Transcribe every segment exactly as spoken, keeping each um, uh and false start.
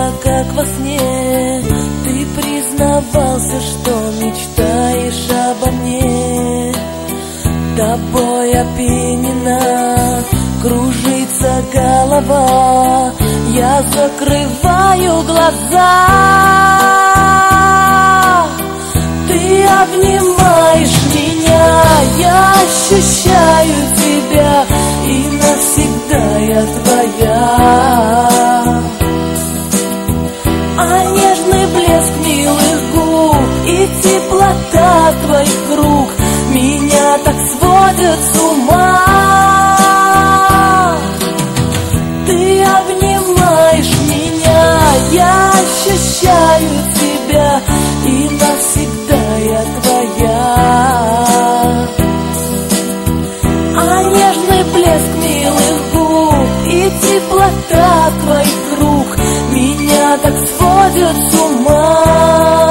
как во сне. Ты признавался, что мечтаешь обо мне. Тобой опьянена, кружится голова. Я закрываю глаза. Ты обнимаешь меня, я ощущаю тебя, и навсегда я твоя. А нежный блеск милых губ и теплота твоих рук меня так сводят с ума. Ты обнимаешь меня, я ощущаю тебя, и навсегда я твоя. А нежный блеск милых губ и теплота твоих рук меня так сводят с ума.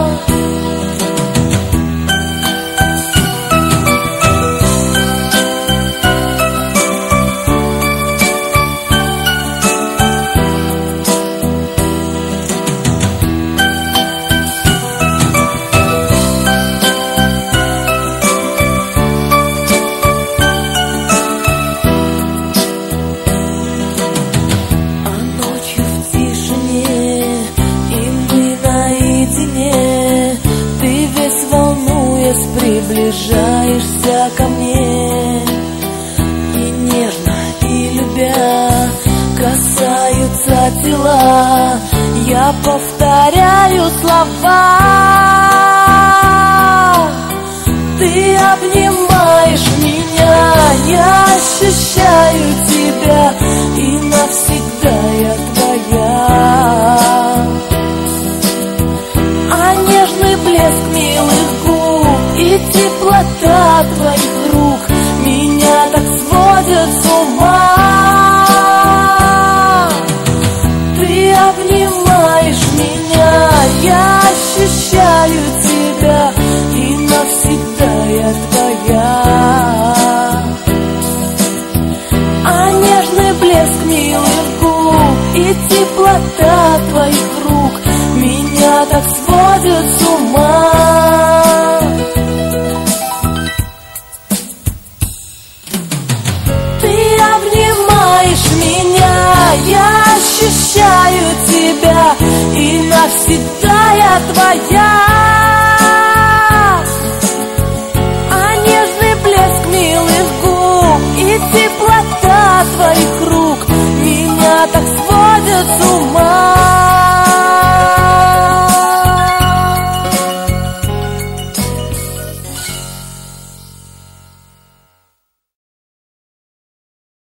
Приближаешься ко мне, и нежно, и любя касаются тела. Я повторяю слова. Ты обнимаешь меня, я ощущаю тебя, и навсегда я твоя. А нежный блеск милых и теплота твоих рук меня так сводят с ума. Ты обнимаешь меня, я ощущаю тебя, и навсегда я твоя. А нежный блеск милых губ и теплота твоих рук меня так сводят с ума. Я ощущаю тебя, и навсегда я твоя.